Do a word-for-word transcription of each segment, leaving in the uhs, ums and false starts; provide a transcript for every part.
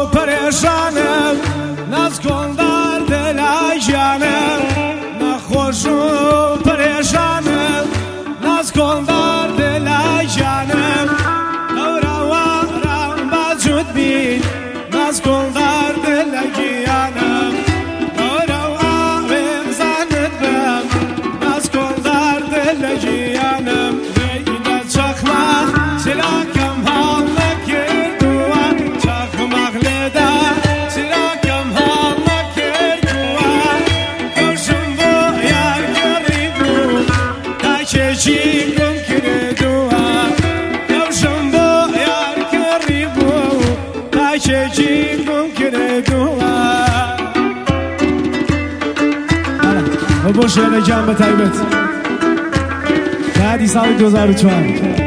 پریشانم نزکن در دل جانم نخوش و پریشانم نزکن در دل جانم دوروارم بجود بید نزکن در دل جانم دوروارم زند بم نزکن در دل جانم ویده چخمه سلاکم حال نکردوه چخمه لیده سلاکم حال نکردوه گوشم با یار گریبو تا چشی گم کردوه گوشم با یار گریبو تا چشی گم کردوه و با شعر جنب طیبت بعدی سال دو هزار و چهار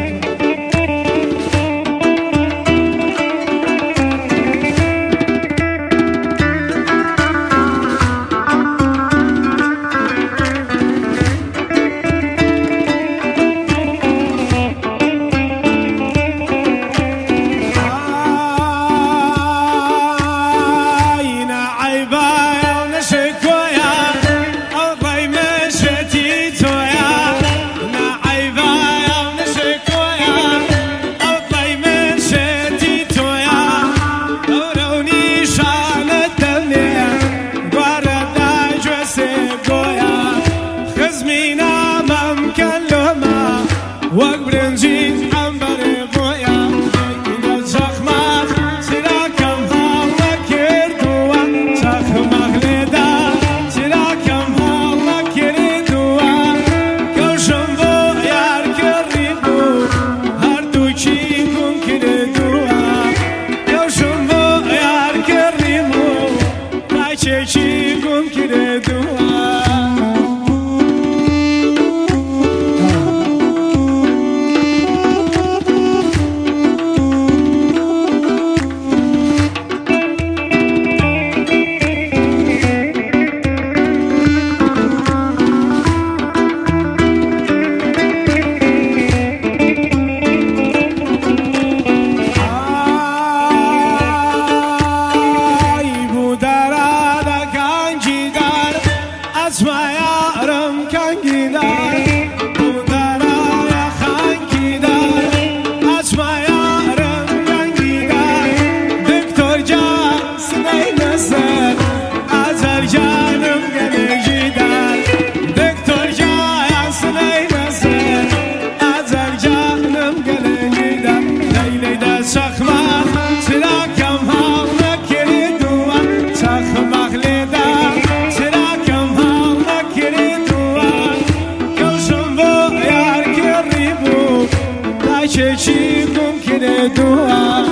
چی ممکنه دوا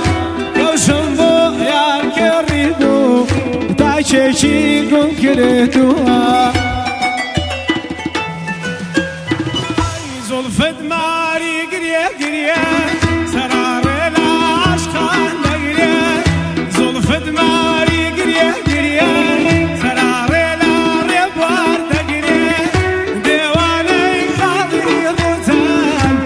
گوشم با یار کردو تا چی ممکنه دوا زلفت ماری گریه گریه سرار عشقان نگریه زلفت ماری گریه گریه سرار ربوار نگریه دیوانه خاطری روزن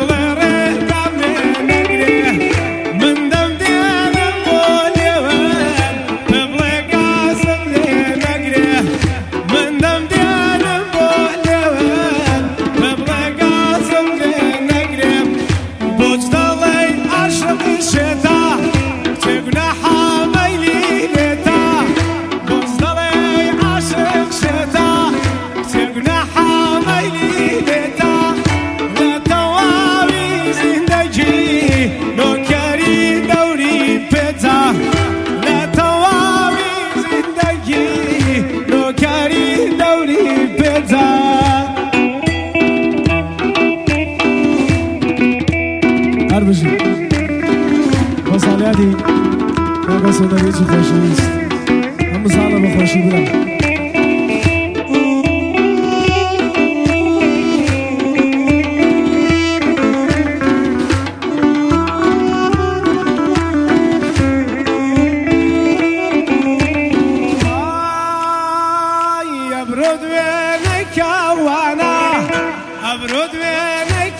سالیاتی نگاه سوداری چی خوشی نیست همون سالا با خوشی بودم ابرد وين كوانا ابرد وين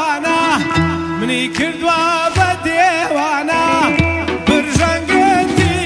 كوانا مني كردوا بديوانا برجنگتي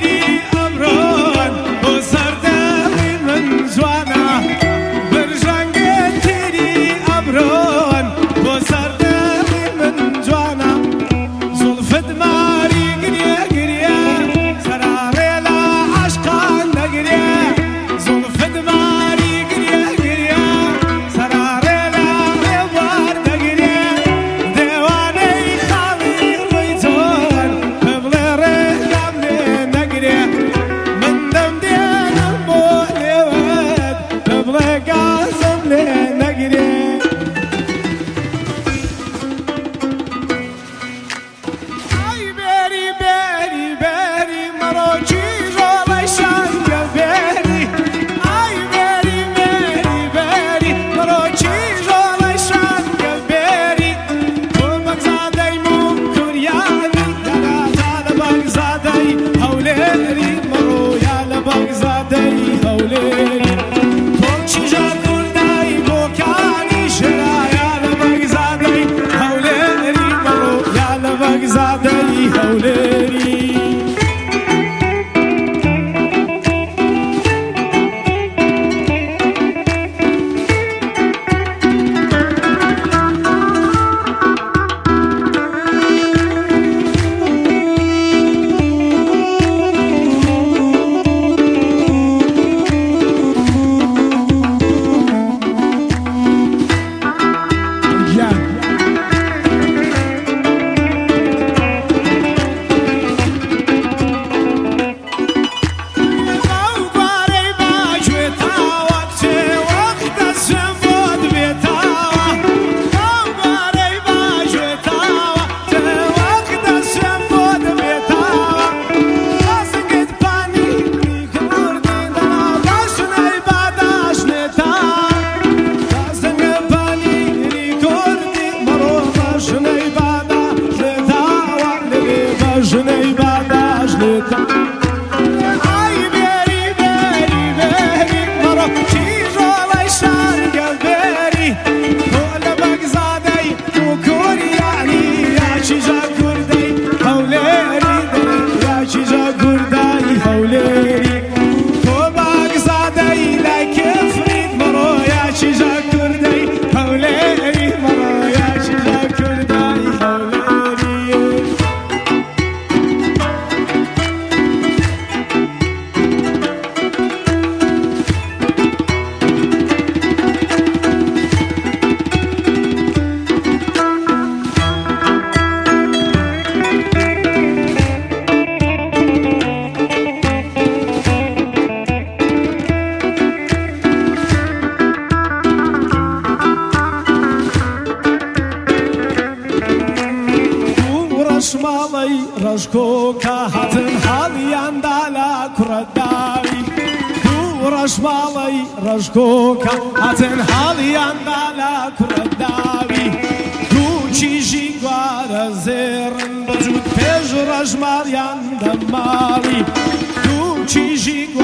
رشکو که هاتن حالیان دالا کرداوی دو رشمالی رشکو که هاتن حالیان دالا کرداوی دو چیزی گوار زرن بجود پیش رشمالیان دمالی دو چیزی